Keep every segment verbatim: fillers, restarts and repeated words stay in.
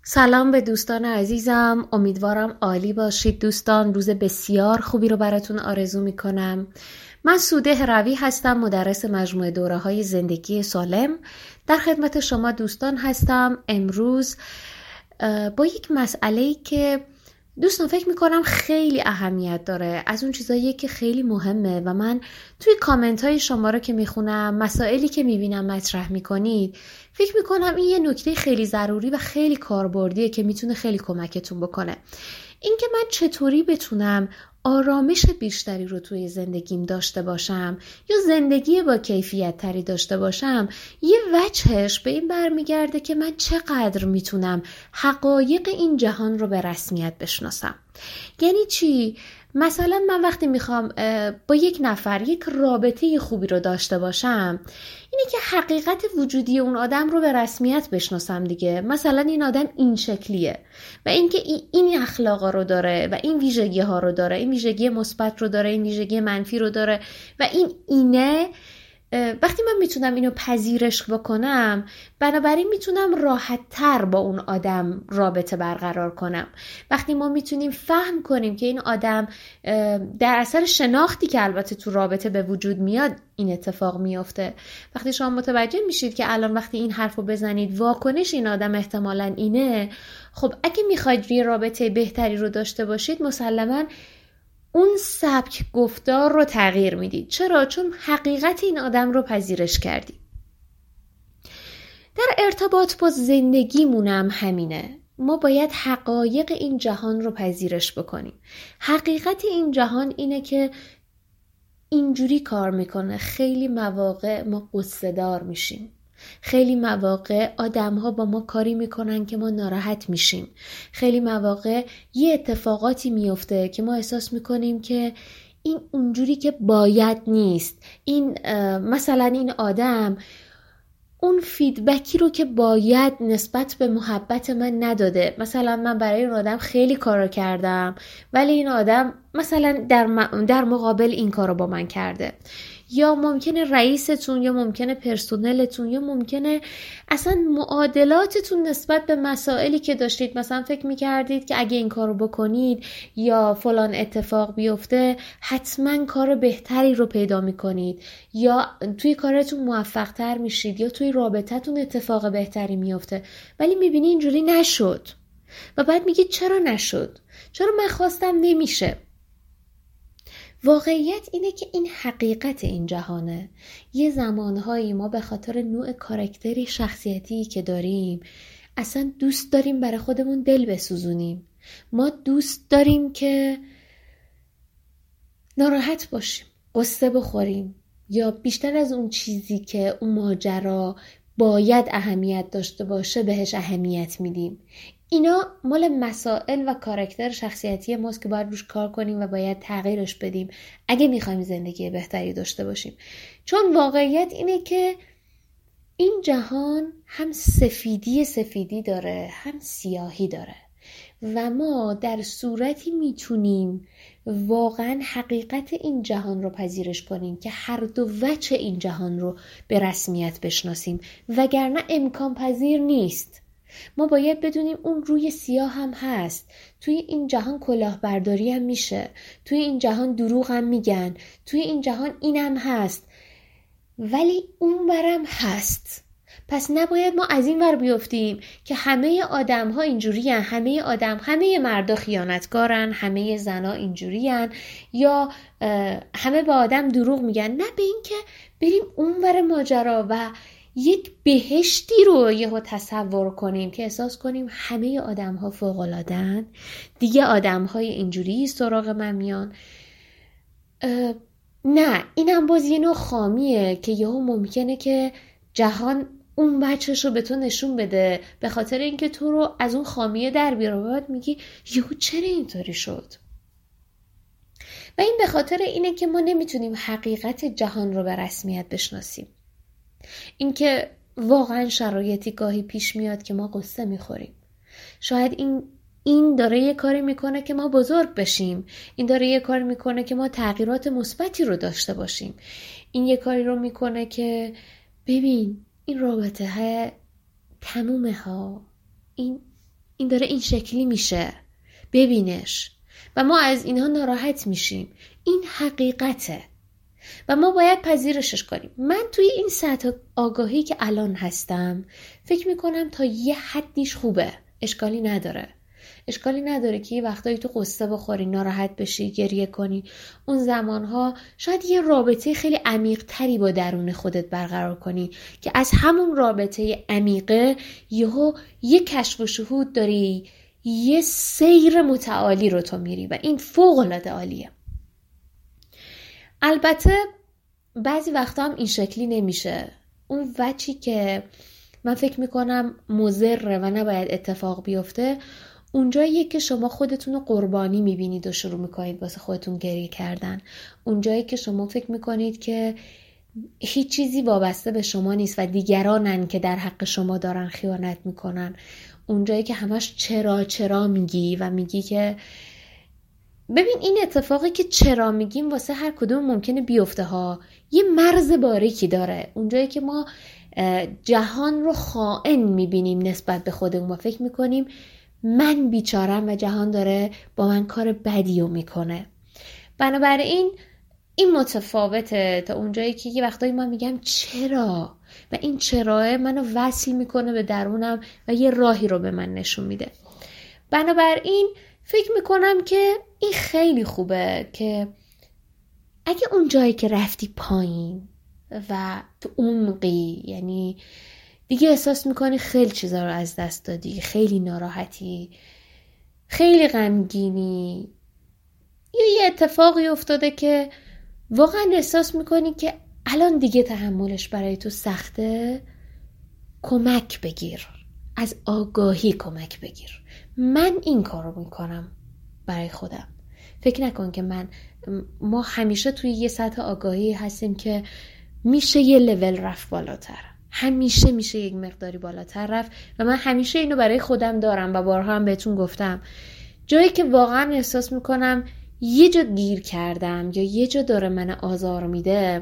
سلام به دوستان عزیزم، امیدوارم عالی باشید دوستان. روز بسیار خوبی رو براتون آرزو میکنم. من سوده روی هستم، مدرس مجموعه دوره های زندگی سالم. در خدمت شما دوستان هستم امروز با یک مسئله‌ای که دوستان فکر میکنم خیلی اهمیت داره، از اون چیزاییه که خیلی مهمه و من توی کامنت های شما رو که میخونم، مسائلی که میبینم مطرح میکنید، فکر میکنم این یه نکته خیلی ضروری و خیلی کاربردیه که میتونه خیلی کمکتون بکنه. این که من چطوری بتونم آرامش بیشتری رو توی زندگیم داشته باشم یا زندگی با کیفیت تری داشته باشم، یه وجهش به این برمیگرده که من چقدر میتونم حقایق این جهان رو به رسمیت بشناسم. یعنی چی؟ مثلا من وقتی میخوام با یک نفر یک رابطه خوبی رو داشته باشم، اینه که حقیقت وجودی اون آدم رو به رسمیت بشناسم دیگه. مثلا این آدم این شکلیه و اینکه این اخلاقا رو داره و این ویژگی ها رو داره، این ویژگی مثبت رو داره، این ویژگی منفی رو داره و این اینه. وقتی من میتونم اینو پذیرش بکنم، بنابراین میتونم راحت تر با اون آدم رابطه برقرار کنم. وقتی ما میتونیم فهم کنیم که این آدم در اثر شناختی که البته تو رابطه به وجود میاد این اتفاق میفته. وقتی شما متوجه میشید که الان وقتی این حرفو بزنید واکنش این آدم احتمالاً اینه، خب اگه میخواید یه رابطه بهتری رو داشته باشید، مسلماً اون سبک گفتار رو تغییر میدید. چرا؟ چون حقیقت این آدم رو پذیرش کردید. در ارتباط با زندگیمونم همینه. ما باید حقایق این جهان رو پذیرش بکنیم. حقیقت این جهان اینه که اینجوری کار میکنه. خیلی مواقع ما غصه دار میشیم. خیلی مواقع آدم ها با ما کاری میکنن که ما ناراحت میشیم. خیلی مواقع یه اتفاقاتی میفته که ما احساس میکنیم که این اونجوری که باید نیست. این مثلا این آدم اون فیدبکی رو که باید نسبت به محبت من نداده. مثلا من برای اون آدم خیلی کارو کردم ولی این آدم مثلا در, در مقابل این کارو با من کرده. یا ممکنه رئیستون، یا ممکنه پرسنلتون، یا ممکنه اصلا معادلاتتون نسبت به مسائلی که داشتید. مثلا فکر میکردید که اگه این کارو بکنید یا فلان اتفاق بیفته حتما کار بهتری رو پیدا میکنید، یا توی کارتون موفق تر میشید، یا توی رابطتون اتفاق بهتری میفته، ولی میبینی اینجوری نشد و بعد میگید چرا نشد؟ چرا من خواستم نمیشه؟ واقعیت اینه که این حقیقت این جهانه. یه زمانهایی ما به خاطر نوع کاراکتری شخصیتی که داریم اصلا دوست داریم برای خودمون دل بسوزونیم. ما دوست داریم که ناراحت باشیم، قصه بخوریم، یا بیشتر از اون چیزی که اون ماجرا باید اهمیت داشته باشه بهش اهمیت میدیم. اینا مال مسائل و کاراکتر شخصیتی ماست که باید روش کار کنیم و باید تغییرش بدیم اگه میخوایم زندگی بهتری داشته باشیم. چون واقعیت اینه که این جهان هم سفیدی سفیدی داره، هم سیاهی داره و ما در صورتی میتونیم واقعا حقیقت این جهان رو پذیرش کنیم که هر دو وجه این جهان رو به رسمیت بشناسیم، وگرنه امکان پذیر نیست. ما باید بدونیم اون روی سیاه هم هست. توی این جهان کلاهبرداری هم میشه، توی این جهان دروغ هم میگن، توی این جهان اینم هست، ولی اون برم هست. پس نباید ما از این ور بیفتیم که همه آدم ها اینجوری هن، همه آدم همه مردا خیانتکارن، همه زنا اینجوری هن، یا همه به آدم دروغ میگن. نه، به این که بریم اون ور ماجرا و یک بهشتی رو یهو تصور کنیم که احساس کنیم همه آدم ها فوق‌العاده‌اند، دیگه آدم های اینجوری سراغ من میان. نه، این هم باز یه نوع خامیه که یهو ممکنه که جهان اون بچه‌ش رو به تو نشون بده به خاطر اینکه تو رو از اون خامیه در بیاره. بعد میگی یهو چرا اینطوری شد؟ و این به خاطر اینه که ما نمیتونیم حقیقت جهان رو به رسمیت بشناسیم. اینکه واقعا شرایطی گاهی پیش میاد که ما قصه میخوریم. شاید این این داره یه کاری میکنه که ما بزرگ بشیم. این داره یه کاری میکنه که ما تغییرات مثبتی رو داشته باشیم. این یه کاری رو میکنه که ببین این رابطه های تمومه ها، این این داره این شکلی میشه، ببینش. و ما از اینها ناراحت میشیم. این حقیقته و ما باید پذیرشش کنیم. من توی این سطح آگاهی که الان هستم فکر میکنم تا یه حدیش خوبه، اشکالی نداره. اشکالی نداره که یه وقتایی تو قصه بخوری، ناراحت بشی، گریه کنی. اون زمانها شاید یه رابطه خیلی عمیق تری با درون خودت برقرار کنی که از همون رابطه عمیقه یهو یه کشف و شهود داری، یه سیر متعالی رو تو میری و این فوق العاده عالیه. البته بعضی وقتا هم این شکلی نمیشه. اون وجهی که من فکر میکنم مضره و نباید اتفاق بیفته، اونجاییه که شما خودتون رو قربانی میبینید و شروع میکنید واسه خودتون گریه کردن. اونجایی که شما فکر میکنید که هیچ چیزی وابسته به شما نیست و دیگرانن که در حق شما دارن خیانت میکنن. اونجایی که همش چرا چرا میگی و میگی که ببین این اتفاقی که چرا میگیم واسه هر کدوم ممکنه بیفته ها، یه مرز باریکی داره. اونجایی که ما جهان رو خائن میبینیم نسبت به خودمون و فکر میکنیم من بیچارم و جهان داره با من کار بدی رو میکنه. بنابراین این متفاوته تا اونجایی که یه وقتایی من میگم چرا و این چراه منو وصل میکنه به درونم و یه راهی رو به من نشون میده. بنابراین فکر میکنم که این خیلی خوبه که اگه اون جایی که رفتی پایین و تو عمقی، یعنی دیگه احساس میکنی خیلی چیزا رو از دست دادی، خیلی ناراحتی، خیلی غمگینی، یا یه اتفاقی افتاده که واقعا احساس میکنی که الان دیگه تحملش برای تو سخته، کمک بگیر، از آگاهی کمک بگیر. من این کار رو میکنم برای خودم. فکر نکن که من ما همیشه توی یه سطح آگاهی هستیم که میشه یه لول رفت بالاتر، همیشه میشه یک مقداری بالاتر رفت و من همیشه اینو برای خودم دارم و بارها هم بهتون گفتم. جایی که واقعا احساس میکنم یه جا گیر کردم یا یه جا داره من آزار میده،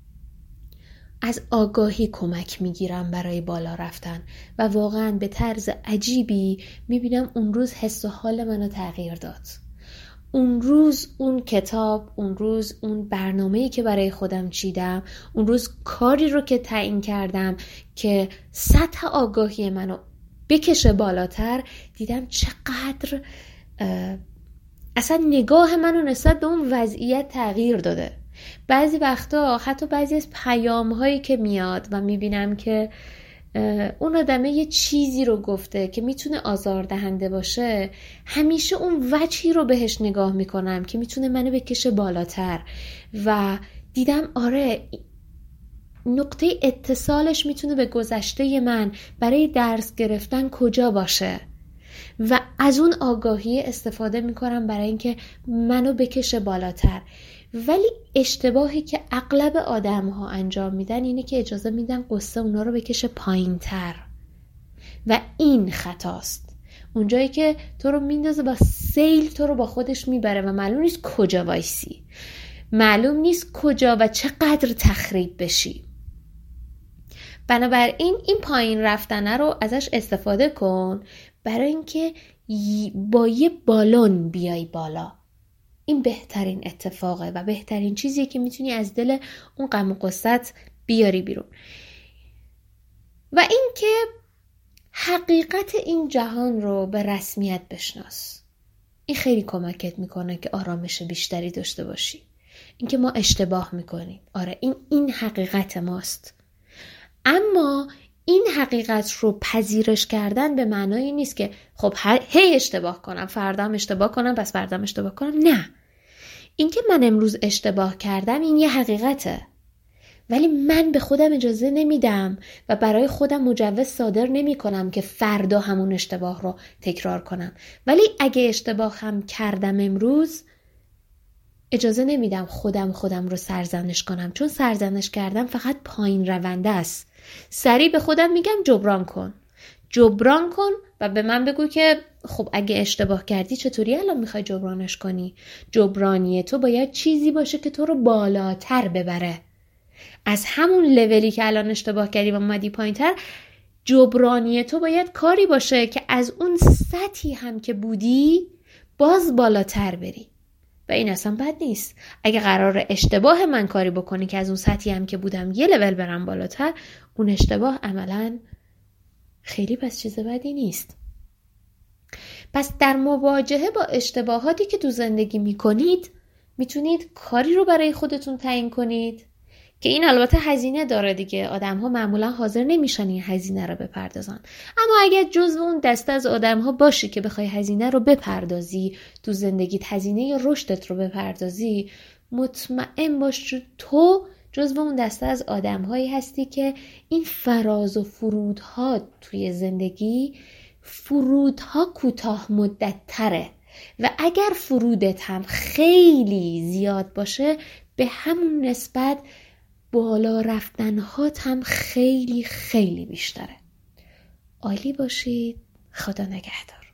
از آگاهی کمک میگیرم برای بالا رفتن و واقعا به طرز عجیبی میبینم اون روز حس و حال منو تغییر داد. اون روز اون کتاب، اون روز اون برنامه‌ای که برای خودم چیدم، اون روز کاری رو که تعیین کردم که سطح آگاهی منو بکشه بالاتر، دیدم چقدر اصلا نگاه منو نسبت به اون وضعیت تغییر داده. بعضی وقتا حتی بعضی از پیام هایی که میاد و میبینم که اون آدمه یه چیزی رو گفته که میتونه آزاردهنده باشه، همیشه اون وجهی رو بهش نگاه میکنم که میتونه منو بکشه بالاتر و دیدم آره نقطه اتصالش میتونه به گذشته من برای درس گرفتن کجا باشه و از اون آگاهی استفاده میکنم برای اینکه منو بکشه بالاتر. ولی اشتباهی که اغلب آدم ها انجام میدن اینه که اجازه میدن قصه اونا رو بکشه پایین تر و این خطاست. اونجایی که تو رو میندازه با سیل، تو رو با خودش میبره و معلوم نیست کجا وایسی، معلوم نیست کجا و چقدر تخریب بشی. بنابراین این پایین رفتنه رو ازش استفاده کن برای اینکه با یه بالون بیای بالا. این بهترین اتفاقه و بهترین چیزیه که میتونی از دل اون غم و غصت بیاری بیرون. و این که حقیقت این جهان رو به رسمیت بشناس. این خیلی کمکت میکنه که آرامش بیشتری داشته باشی. این که ما اشتباه میکنیم، آره این این حقیقت ماست. اما این حقیقت رو پذیرش کردن به معنای نیست که خب هی اشتباه کنم، فردام اشتباه کنم، پس فردام اشتباه کنم. نه، این که من امروز اشتباه کردم این یه حقیقته، ولی من به خودم اجازه نمیدم و برای خودم مجوز صادر نمی کنم که فردا همون اشتباه رو تکرار کنم. ولی اگه اشتباه هم کردم امروز، اجازه نمیدم خودم خودم رو سرزنش کنم، چون سرزنش کردم فقط پایین رونده است. سریع به خودم میگم جبران کن، جبران کن و به من بگو که خب اگه اشتباه کردی چطوری الان میخوای جبرانش کنی؟ جبرانی تو باید چیزی باشه که تو رو بالاتر ببره از همون لولی که الان اشتباه کردی و اومدی پایین تر. جبرانی تو باید کاری باشه که از اون سطحی هم که بودی باز بالاتر بری و این اصلا بد نیست. اگه قرار اشتباه من کاری بکنی که از اون سطحی هم که بودم یه لول برم بالاتر، اون اشتباه عملاً خیلی پس چیز بدی نیست. پس در مواجهه با اشتباهاتی که تو زندگی میکنید میتونید کاری رو برای خودتون تعیین کنید که این البته هزینه داره دیگه. آدم ها معمولا حاضر نمیشن این هزینه رو بپردازن، اما اگر جزو اون دسته از آدم ها باشی که بخوای هزینه رو بپردازی، تو زندگیت هزینه رشدت رو بپردازی، مطمئن باش تو جزو اون دسته از آدم هایی هستی که این فراز و فرودها توی زندگی فرودها کوتاه مدت تره و اگر فرودت هم خیلی زیاد باشه به همون نسبت بالا رفتنهات هم خیلی خیلی بیشتره. عالی باشید. خدا نگهدار.